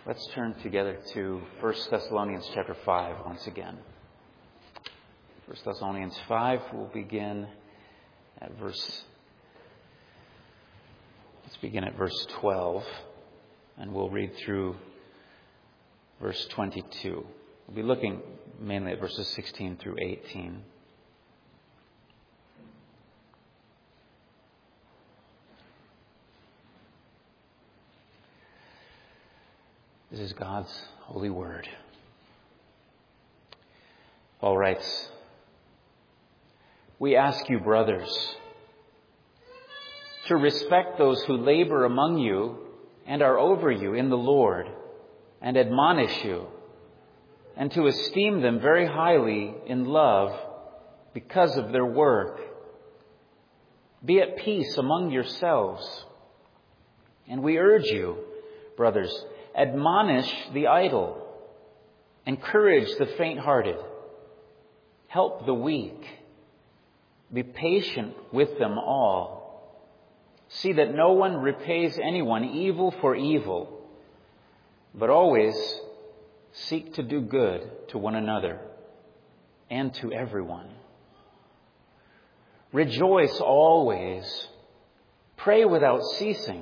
Let's turn together to 1 Thessalonians chapter 5 once again. 1 Thessalonians 5, we'll begin at verse 12, and we'll read through verse 22. We'll be looking mainly at verses 16 through 18. This is God's holy word. Paul writes, "We ask you, brothers, to respect those who labor among you and are over you in the Lord and admonish you, and to esteem them very highly in love because of their work. Be at peace among yourselves. And we urge you, brothers, admonish the idle, encourage the faint-hearted, help the weak, be patient with them all. See that no one repays anyone evil for evil, but always seek to do good to one another and to everyone. Rejoice always, pray without ceasing,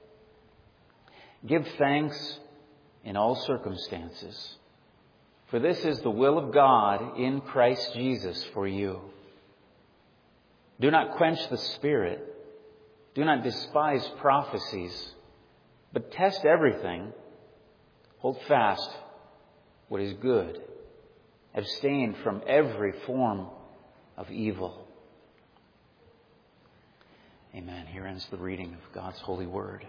give thanks in all circumstances, for this is the will of God in Christ Jesus for you. Do not quench the Spirit. Do not despise prophecies, but test everything. Hold fast what is good. Abstain from every form of evil." Amen. Here ends the reading of God's holy word.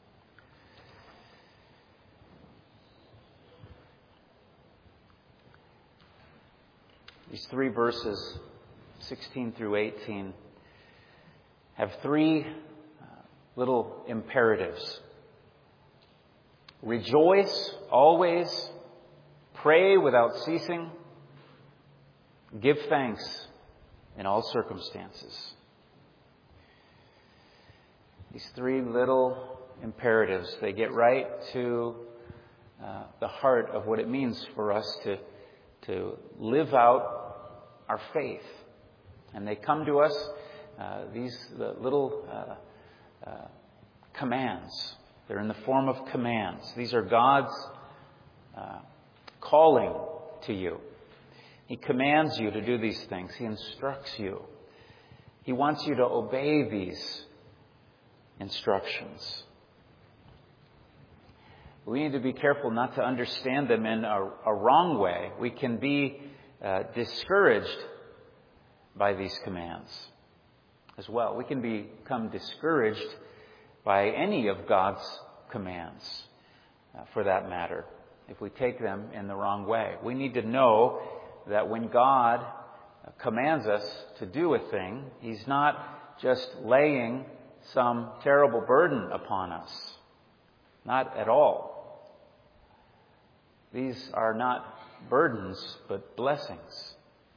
These three verses, 16 through 18, have three little imperatives. Rejoice always, pray without ceasing, give thanks in all circumstances. These three little imperatives, they get right to the heart of what it means for us to live out our faith. And they come to us, these little commands. They're in the form of commands. These are God's calling to you. He commands you to do these things. He instructs you. He wants you to obey these instructions. We need to be careful not to understand them in a wrong way. We can be discouraged by these commands as well. We can become discouraged by any of God's commands, for that matter, if we take them in the wrong way. We need to know that when God commands us to do a thing, He's not just laying some terrible burden upon us. Not at all. These are not burdens, but blessings.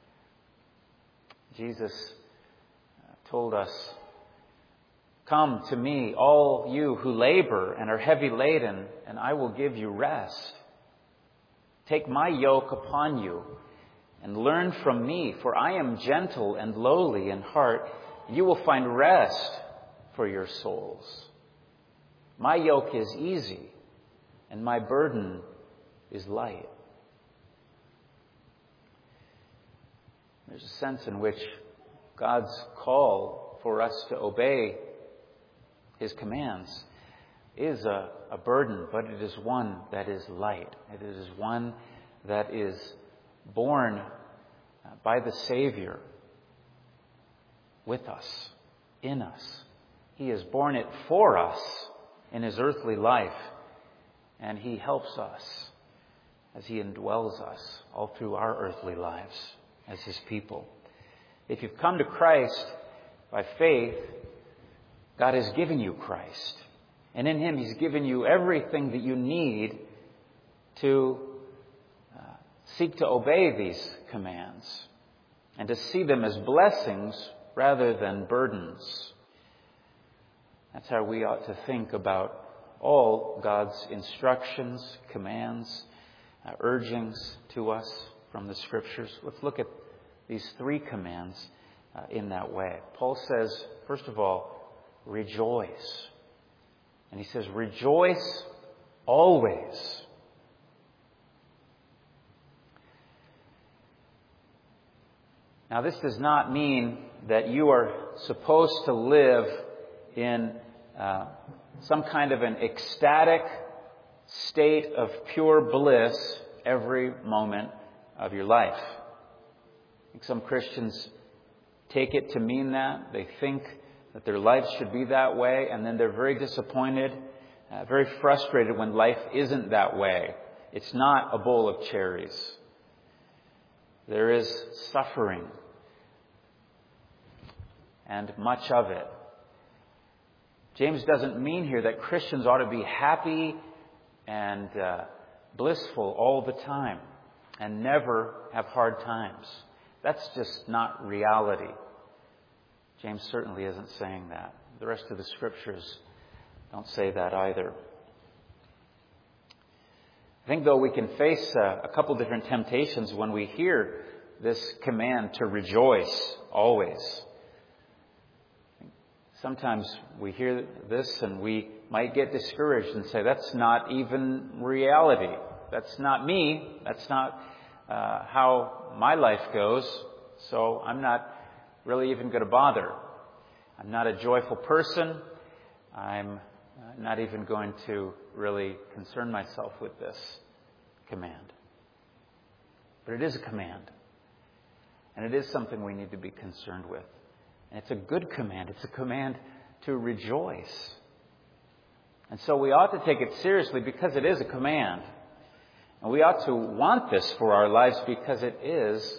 Jesus told us, "Come to me, all you who labor and are heavy laden, and I will give you rest. Take my yoke upon you and learn from me, for I am gentle and lowly in heart. You will find rest for your souls. My yoke is easy and my burden is light." There's a sense in which God's call for us to obey His commands is a burden, but it is one that is light. It is one that is borne by the Savior with us, in us. He has borne it for us in His earthly life, and He helps us as He indwells us all through our earthly lives as His people. If you've come to Christ by faith, God has given you Christ. And in Him, He's given you everything that you need to seek to obey these commands and to see them as blessings rather than burdens. That's how we ought to think about all God's instructions, commands, urgings to us from the Scriptures. Let's look at these three commands in that way. Paul says, first of all, rejoice. And he says, rejoice always. Now, this does not mean that you are supposed to live in some kind of an ecstatic state of pure bliss every moment of your life. I think some Christians take it to mean that. They think that their life should be that way, and then they're very disappointed, very frustrated when life isn't that way. It's not a bowl of cherries. There is suffering, and much of it. James doesn't mean here that Christians ought to be happy and blissful all the time and never have hard times. That's just not reality. James certainly isn't saying that. The rest of the Scriptures don't say that either. I think, though, we can face a couple different temptations when we hear this command to rejoice always. Sometimes we hear this and we might get discouraged and say, that's not even reality. That's not me. That's not how my life goes. So I'm not really even going to bother. I'm not a joyful person. I'm not even going to really concern myself with this command. But it is a command. And it is something we need to be concerned with. And it's a good command. It's a command to rejoice. And so we ought to take it seriously because it is a command. And we ought to want this for our lives because it is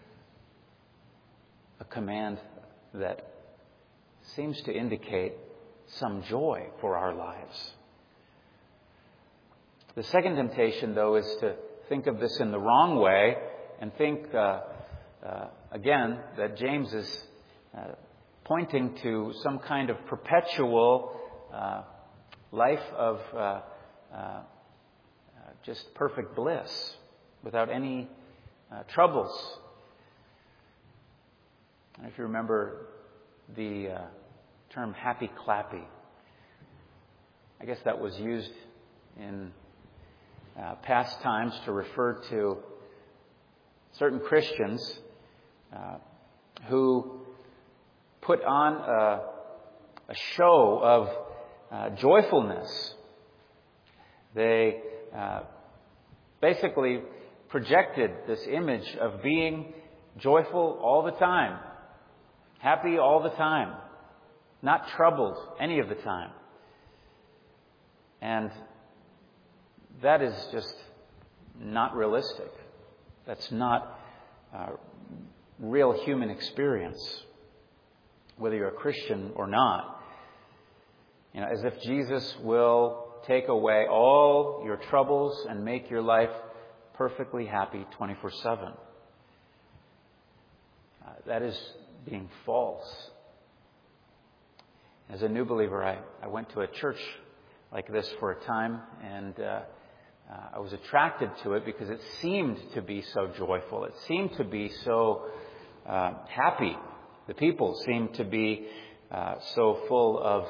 a command that seems to indicate some joy for our lives. The second temptation, though, is to think of this in the wrong way and think, again, that James is pointing to some kind of perpetual life of just perfect bliss without any troubles. And if you remember the term happy clappy, I guess that was used in past times to refer to certain Christians who put on a show of joyfulness. They basically projected this image of being joyful all the time, happy all the time, not troubled any of the time. And that is just not realistic. That's not real human experience, whether you're a Christian or not. You know, as if Jesus will take away all your troubles and make your life perfectly happy 24/7. That is being false. As a new believer, I went to a church like this for a time, and I was attracted to it because it seemed to be so joyful. It seemed to be so happy. The people seemed to be so full of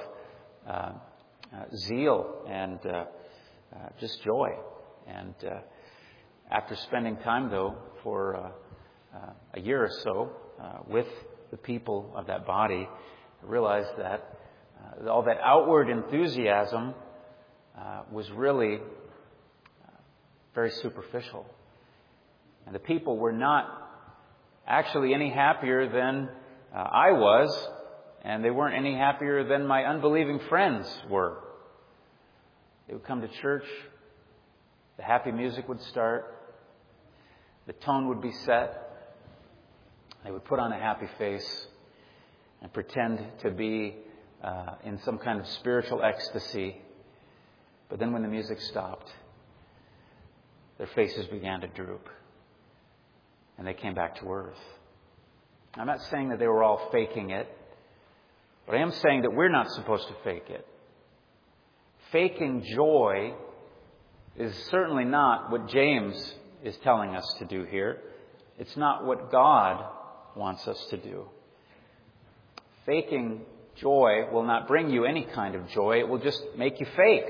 zeal and just joy. And after spending time, though, for a year or so with the people of that body, I realized that all that outward enthusiasm was really very superficial. And the people were not actually any happier than I was, and they weren't any happier than my unbelieving friends were. They would come to church, the happy music would start, the tone would be set, they would put on a happy face and pretend to be in some kind of spiritual ecstasy. But then when the music stopped, their faces began to droop, and they came back to earth. I'm not saying that they were all faking it, but I am saying that we're not supposed to fake it. faking joy is certainly not what James is telling us to do here. It's not what God wants us to do. Faking joy will not bring you any kind of joy. It will just make you fake.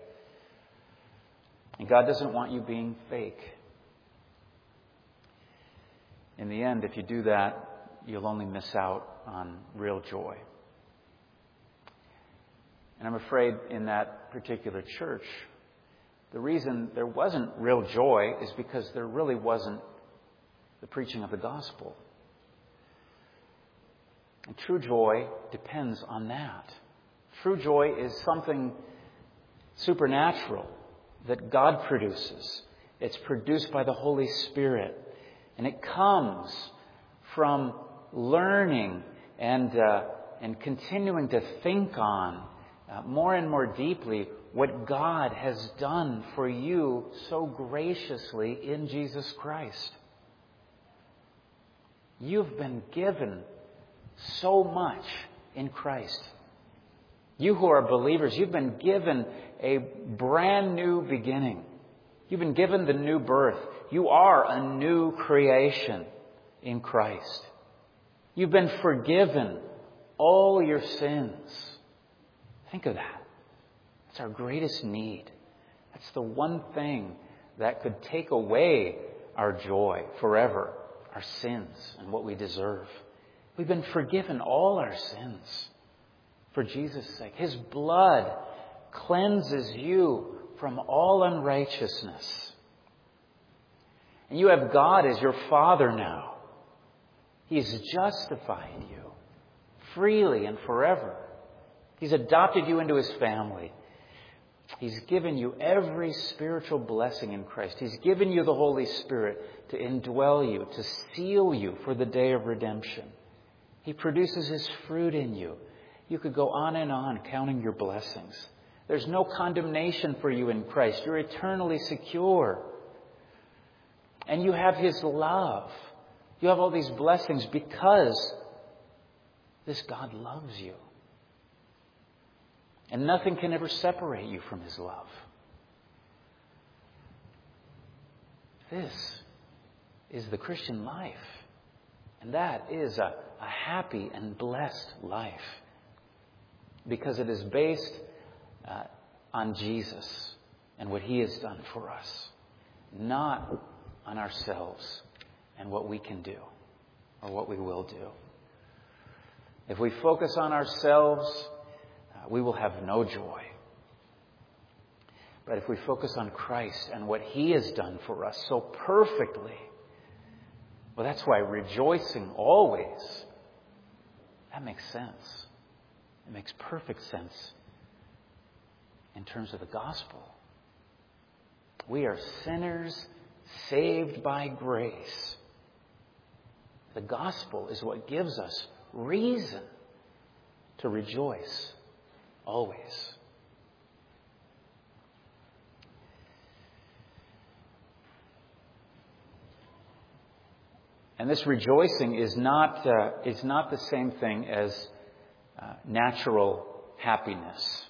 And God doesn't want you being fake. In the end, if you do that, you'll only miss out on real joy. And I'm afraid in that particular church, the reason there wasn't real joy is because there really wasn't the preaching of the gospel. And true joy depends on that. True joy is something supernatural that God produces. It's produced by the Holy Spirit. And it comes from learning and continuing to think on more and more deeply what God has done for you so graciously in Jesus Christ. You've been given so much in Christ. You who are believers, you've been given a brand new beginning. You've been given the new birth. You are a new creation in Christ. You've been forgiven all your sins. Think of that. That's our greatest need. That's the one thing that could take away our joy forever, our sins and what we deserve. We've been forgiven all our sins for Jesus' sake. His blood cleanses you from all unrighteousness. And you have God as your Father now. He's justified you freely and forever. He's adopted you into His family. He's given you every spiritual blessing in Christ. He's given you the Holy Spirit to indwell you, to seal you for the day of redemption. He produces His fruit in you. You could go on and on counting your blessings. There's no condemnation for you in Christ. You're eternally secure. And you have His love. You have all these blessings because this God loves you. And nothing can ever separate you from His love. This is the Christian life. And that is a happy and blessed life. Because it is based on Jesus and what He has done for us. Not on ourselves and what we can do or what we will do. If we focus on ourselves, we will have no joy. But if we focus on Christ and what He has done for us so perfectly, well, that's why rejoicing always, that makes sense. It makes perfect sense in terms of the gospel. We are sinners saved by grace. The gospel is what gives us reason to rejoice always. And this rejoicing is not the same thing as natural happiness.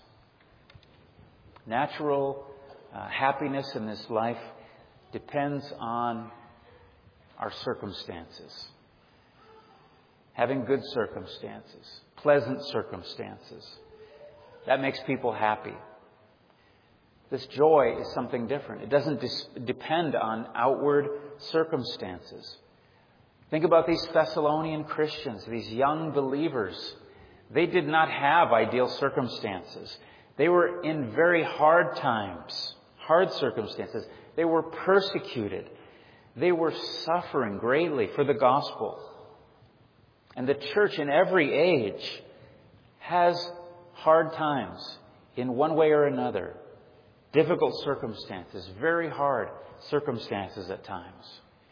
Natural happiness in this life depends on our circumstances. Having good circumstances, pleasant circumstances. That makes people happy. This joy is something different. It doesn't depend on outward circumstances. Think about these Thessalonian Christians, these young believers. They did not have ideal circumstances. They were in very hard times, hard circumstances. They were persecuted. They were suffering greatly for the gospel. And the church in every age has hard times in one way or another. Difficult circumstances, very hard circumstances at times.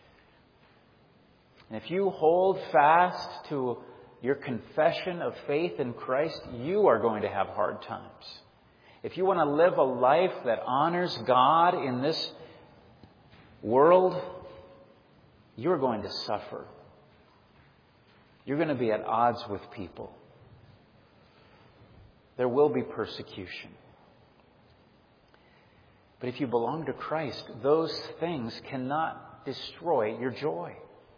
And if you hold fast to your confession of faith in Christ, you are going to have hard times. If you want to live a life that honors God in this world, you're going to suffer. You're going to be at odds with people. There will be persecution. But if you belong to Christ, those things cannot destroy your joy.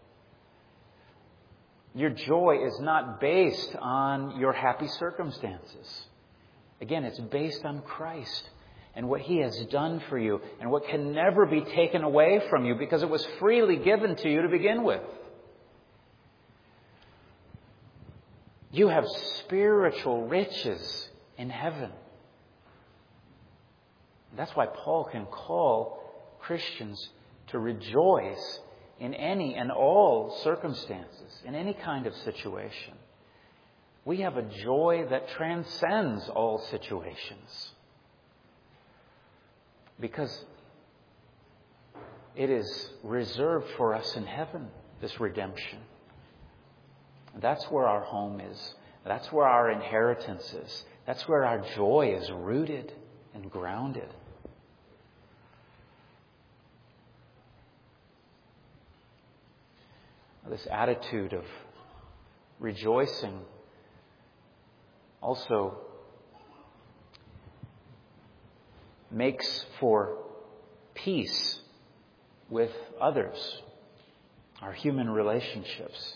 Your joy is not based on your happy circumstances. Again, it's based on Christ and what He has done for you and what can never be taken away from you because it was freely given to you to begin with. You have spiritual riches in heaven. That's why Paul can call Christians to rejoice in any and all circumstances, in any kind of situation. We have a joy that transcends all situations because it is reserved for us in heaven, this redemption. That's where our home is. That's where our inheritance is. That's where our joy is rooted and grounded. This attitude of rejoicing also makes for peace with others, our human relationships.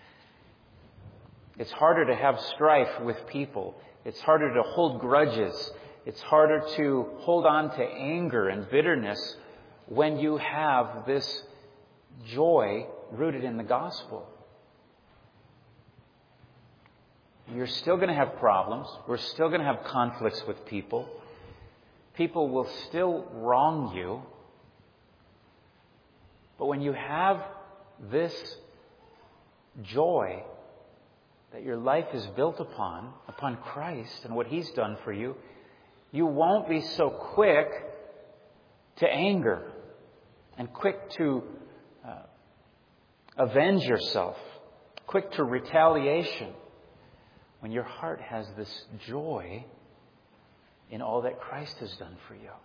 It's harder to have strife with people. It's harder to hold grudges. It's harder to hold on to anger and bitterness when you have this joy rooted in the gospel. You're still going to have problems. We're still going to have conflicts with people. People will still wrong you. But when you have this joy that your life is built upon Christ and what He's done for you, you won't be so quick to anger and quick to avenge yourself, quick to retaliation, when your heart has this joy in all that Christ has done for you.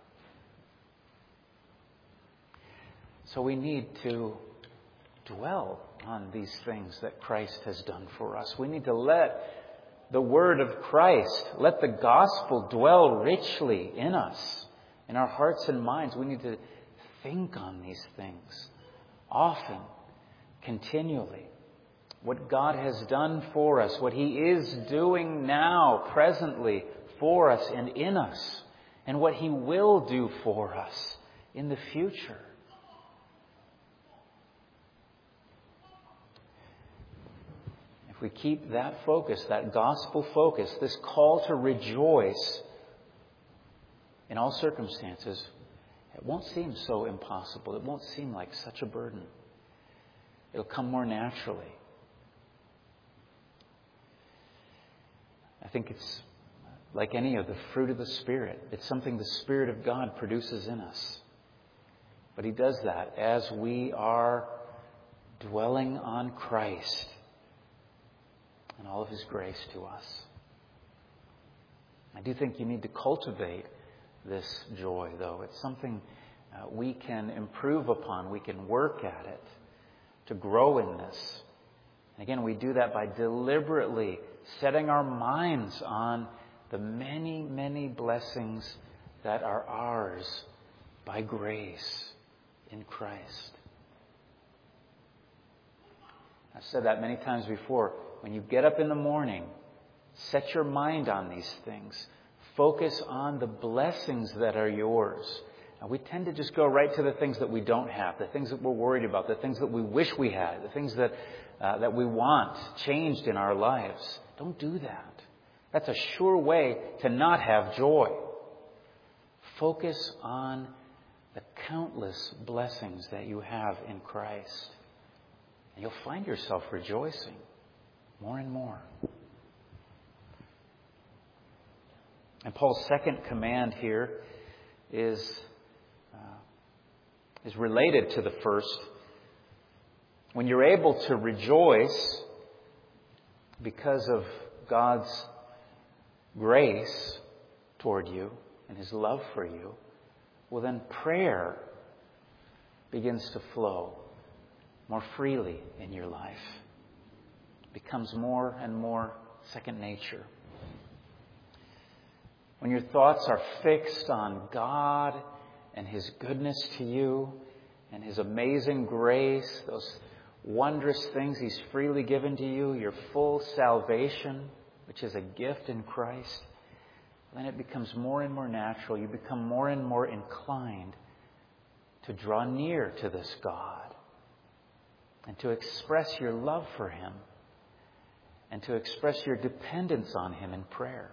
So we need to dwell on these things that Christ has done for us. We need to let the word of Christ, let the gospel dwell richly in us, in our hearts and minds. We need to think on these things often, continually. What God has done for us, what He is doing now, presently, for us and in us, and what He will do for us in the future. If we keep that focus, that gospel focus, this call to rejoice in all circumstances, it won't seem so impossible. It won't seem like such a burden. It'll come more naturally. I think it's like any of the fruit of the Spirit. It's something the Spirit of God produces in us. But He does that as we are dwelling on Christ and all of His grace to us. I do think you need to cultivate this joy, though. It's something we can improve upon. We can work at it to grow in this. And again, we do that by deliberately setting our minds on the many, many blessings that are ours by grace in Christ. I've said that many times before. When you get up in the morning, set your mind on these things. Focus on the blessings that are yours. Now, we tend to just go right to the things that we don't have, the things that we're worried about, the things that we wish we had, the things that we want changed in our lives. Don't do that. That's a sure way to not have joy. Focus on the countless blessings that you have in Christ. And you'll find yourself rejoicing more and more. And Paul's second command here is related to the first. When you're able to rejoice because of God's grace toward you and His love for you, well then prayer begins to flow more freely in your life. It becomes more and more second nature. When your thoughts are fixed on God and His goodness to you and His amazing grace, those wondrous things He's freely given to you, your full salvation, which is a gift in Christ, then it becomes more and more natural. You become more and more inclined to draw near to this God and to express your love for Him and to express your dependence on Him in prayer.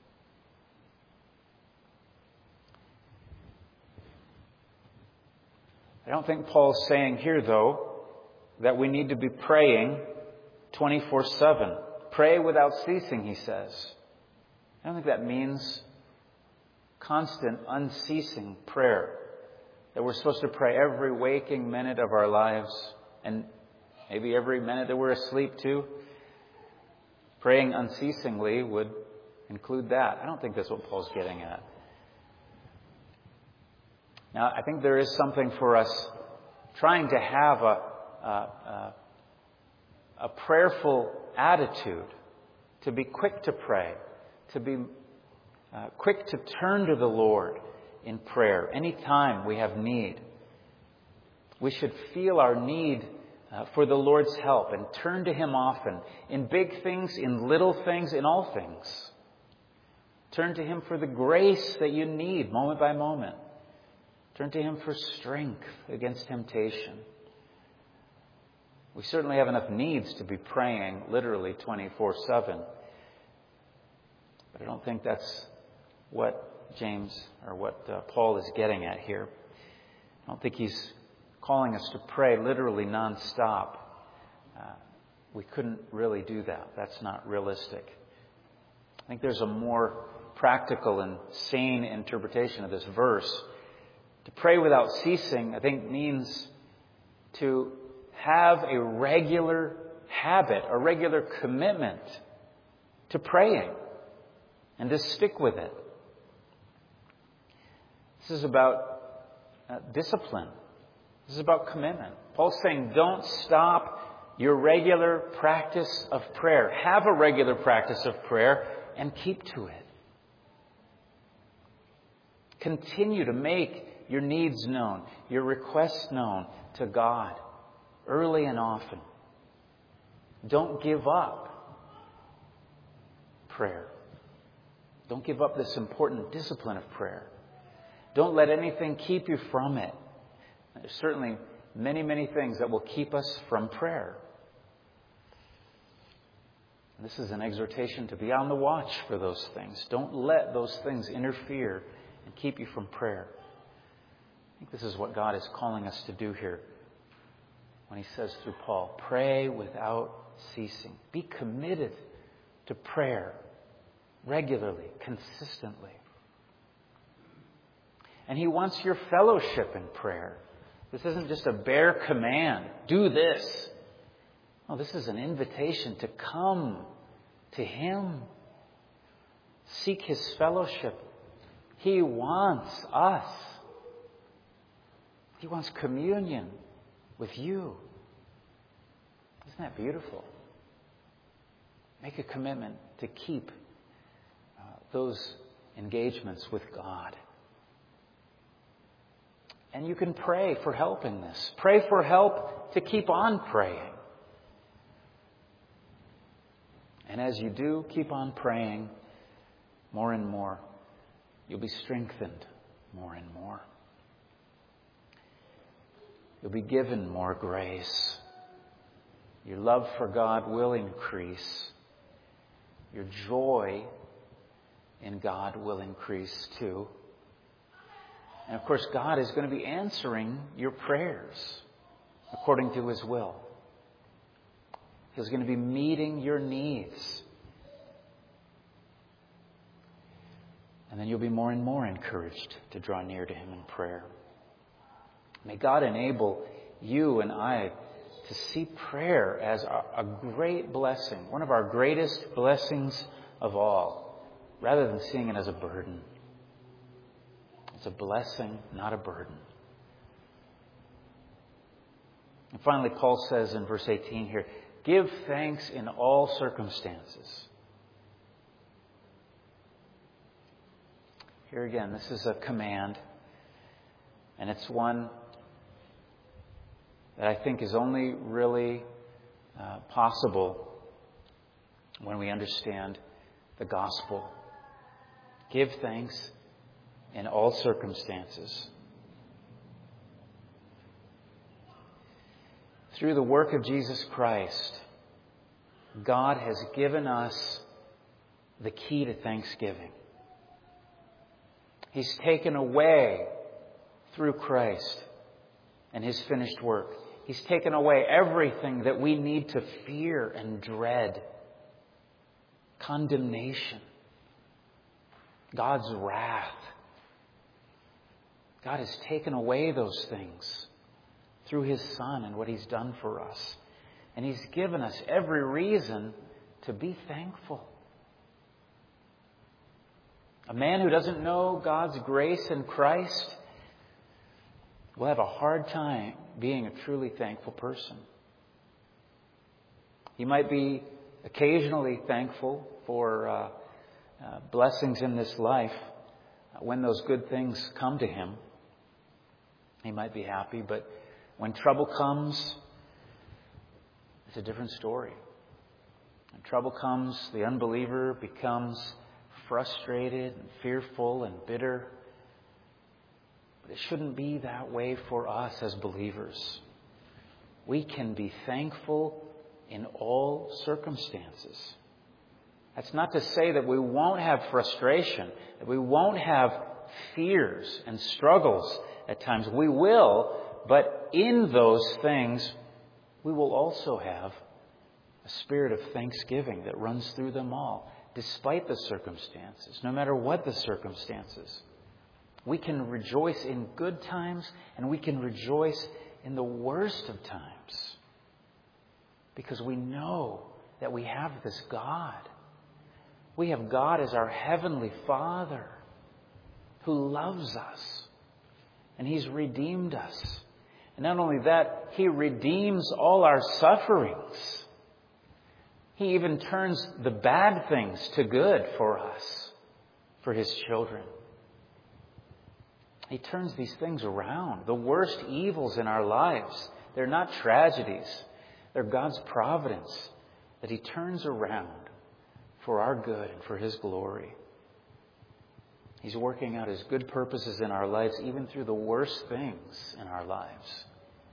I don't think Paul's saying here, though, that we need to be praying 24/7. Pray without ceasing, he says. I don't think that means constant, unceasing prayer. That we're supposed to pray every waking minute of our lives, and maybe every minute that we're asleep too. Praying unceasingly would include that. I don't think that's what Paul's getting at. Now, I think there is something for us trying to have a prayerful attitude, to be quick to pray, to be quick to turn to the Lord in prayer anytime we have need. We should feel our need for the Lord's help and turn to Him often, in big things, in little things, in all things. Turn to Him for the grace that you need moment by moment. Turn to Him for strength against temptation. We certainly have enough needs to be praying literally 24/7. But I don't think that's what James or what Paul is getting at here. I don't think he's calling us to pray literally nonstop. We couldn't really do that. That's not realistic. I think there's a more practical and sane interpretation of this verse. To pray without ceasing, I think, means to have a regular habit, a regular commitment to praying and to stick with it. This is about discipline. This is about commitment. Paul's saying, don't stop your regular practice of prayer. Have a regular practice of prayer and keep to it. Continue to make your needs known, your requests known to God early and often. Don't give up prayer. Don't give up this important discipline of prayer. Don't let anything keep you from it. There's certainly many, many things that will keep us from prayer. This is an exhortation to be on the watch for those things. Don't let those things interfere and keep you from prayer. I think this is what God is calling us to do here when He says through Paul, pray without ceasing. Be committed to prayer regularly, consistently. And He wants your fellowship in prayer. This isn't just a bare command. Do this. No, this is an invitation to come to Him. Seek His fellowship. He wants us. He wants communion with you. Isn't that beautiful? Make a commitment to keep those engagements with God. And you can pray for help in this. Pray for help to keep on praying. And as you do keep on praying more and more, you'll be strengthened more and more. You'll be given more grace. Your love for God will increase. Your joy in God will increase too. And of course, God is going to be answering your prayers according to His will. He's going to be meeting your needs. And then you'll be more and more encouraged to draw near to Him in prayer. May God enable you and I to see prayer as a great blessing, one of our greatest blessings of all, rather than seeing it as a burden. It's a blessing, not a burden. And finally, Paul says in verse 18 here, give thanks in all circumstances. Here again, this is a command. And it's one that I think is only really possible when we understand the gospel. Give thanks in all circumstances. Through the work of Jesus Christ, God has given us the key to thanksgiving. He's taken away, through Christ and His finished work, He's taken away everything that we need to fear and dread. Condemnation. God's wrath. God has taken away those things through His Son and what He's done for us. And He's given us every reason to be thankful. A man who doesn't know God's grace in Christ will have a hard time being a truly thankful person. He might be occasionally thankful for blessings in this life. When those good things come to him, he might be happy. But when trouble comes, it's a different story. When trouble comes, the unbeliever becomes frustrated and fearful and bitter. But it shouldn't be that way for us as believers. We can be thankful in all circumstances. That's not to say that we won't have frustration, that we won't have fears and struggles at times. We will, but in those things, we will also have a spirit of thanksgiving that runs through them all, despite the circumstances, no matter what the circumstances. We can rejoice in good times, and we can rejoice in the worst of times, because we know that we have this God. We have God as our Heavenly Father who loves us, and He's redeemed us. And not only that, He redeems all our sufferings. He even turns the bad things to good for us, for His children. He turns these things around. The worst evils in our lives, they're not tragedies. They're God's providence that He turns around for our good and for His glory. He's working out His good purposes in our lives, even through the worst things in our lives.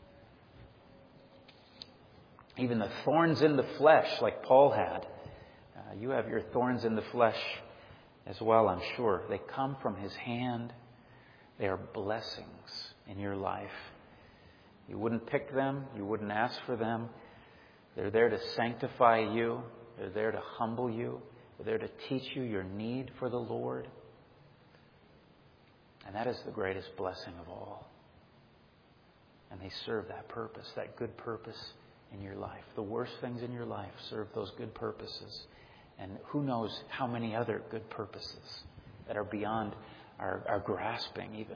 Even the thorns in the flesh, like Paul had. You have your thorns in the flesh as well, I'm sure. They come from His hand. They are blessings in your life. You wouldn't pick them. You wouldn't ask for them. They're there to sanctify you. They're there to humble you. They're there to teach you your need for the Lord. And that is the greatest blessing of all. And they serve that purpose, that good purpose in your life. The worst things in your life serve those good purposes. And who knows how many other good purposes that are beyond our grasping even.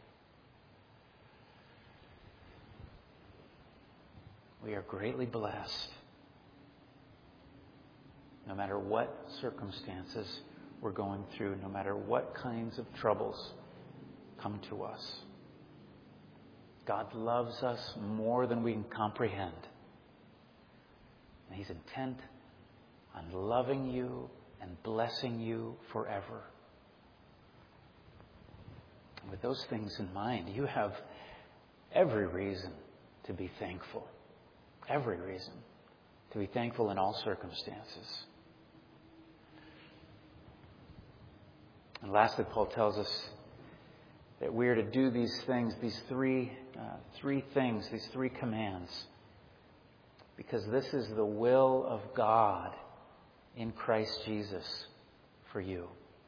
We are greatly blessed. No matter what circumstances we're going through, no matter what kinds of troubles come to us. God loves us more than we can comprehend. And He's intent on loving you and blessing you forever. And with those things in mind, you have every reason to be thankful. Every reason to be thankful in all circumstances. And lastly, Paul tells us that we are to do these things, these three things, these three commands, because this is the will of God in Christ Jesus for you.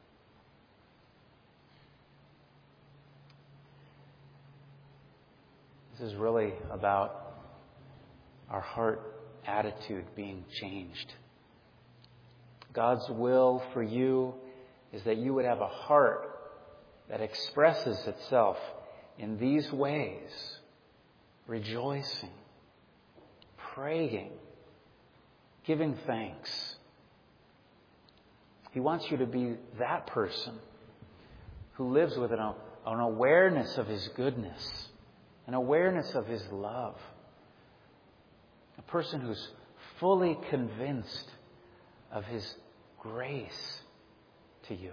This is really about our heart attitude being changed. God's will for you is that you would have a heart that expresses itself in these ways: rejoicing, praying, giving thanks. He wants you to be that person who lives with a an awareness of His goodness, an awareness of His love. A person who's fully convinced of His grace to you.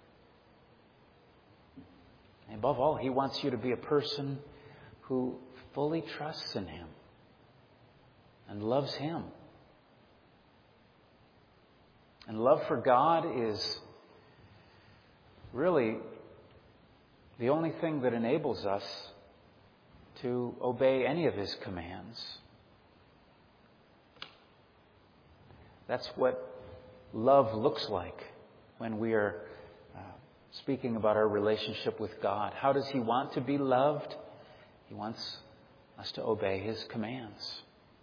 And above all, He wants you to be a person who fully trusts in Him and loves Him. And love for God is really the only thing that enables us to obey any of His commands. That's what love looks like when we are speaking about our relationship with God. How does He want to be loved? He wants us to obey His commands.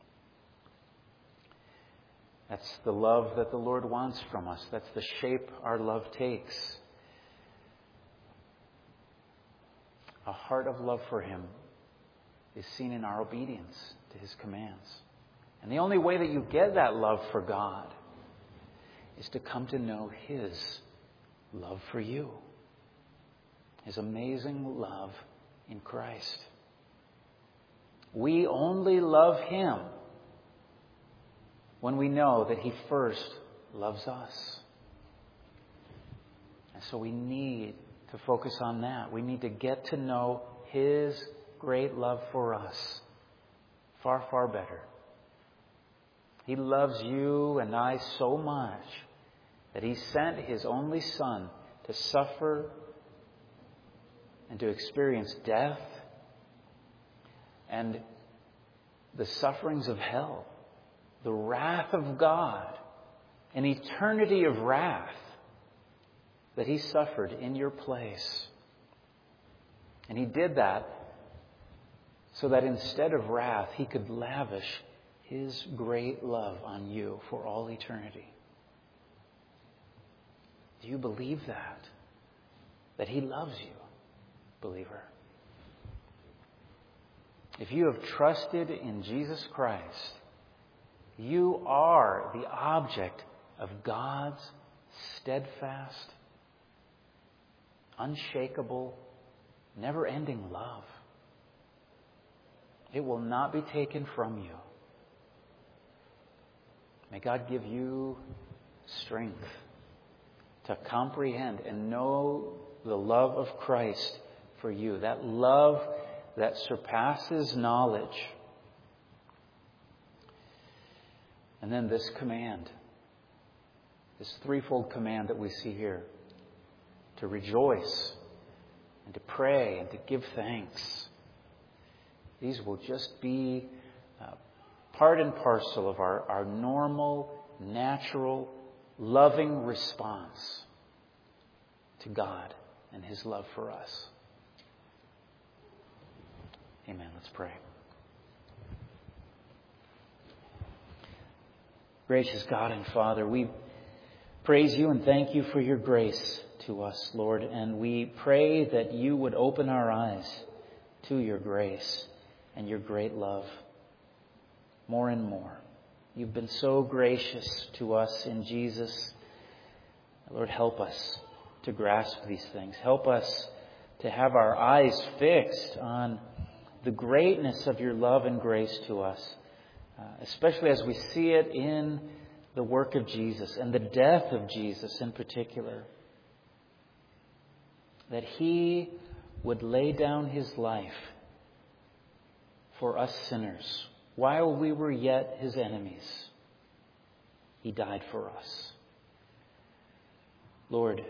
That's the love that the Lord wants from us. That's the shape our love takes. A heart of love for Him is seen in our obedience to His commands. And the only way that you get that love for God is to come to know His love for you. His amazing love in Christ. We only love Him when we know that He first loves us. And so we need to focus on that. We need to get to know His great love for us far, far better. He loves you and I so much that He sent His only Son to suffer and to experience death and the sufferings of hell, the wrath of God, an eternity of wrath that He suffered in your place. And He did that so that instead of wrath, He could lavish His great love on you for all eternity. Do you believe that? That He loves you, believer? If you have trusted in Jesus Christ, you are the object of God's steadfast, unshakable, never-ending love. It will not be taken from you. May God give you strength to comprehend and know the love of Christ for you. That love that surpasses knowledge. And then this command, this threefold command that we see here, to rejoice and to pray and to give thanks. These will just be part and parcel of our normal, natural, loving response to God and His love for us. Amen. Let's pray. Gracious God and Father, we praise You and thank You for Your grace to us, Lord. And we pray that You would open our eyes to Your grace and Your great love more and more. You've been so gracious to us in Jesus. Lord, help us to grasp these things. Help us to have our eyes fixed on the greatness of Your love and grace to us, especially as we see it in the work of Jesus and the death of Jesus in particular. That He would lay down His life for us sinners. While we were yet His enemies, He died for us. Lord,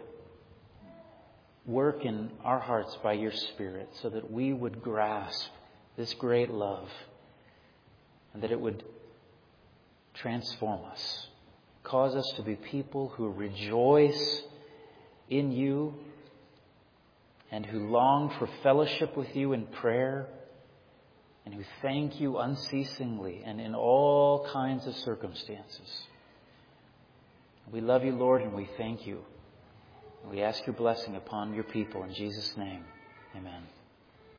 work in our hearts by Your Spirit so that we would grasp this great love and that it would transform us. Cause us to be people who rejoice in You and who long for fellowship with You in prayer and who thank You unceasingly and in all kinds of circumstances. We love You, Lord, and we thank You. We ask Your blessing upon Your people in Jesus' name. Amen.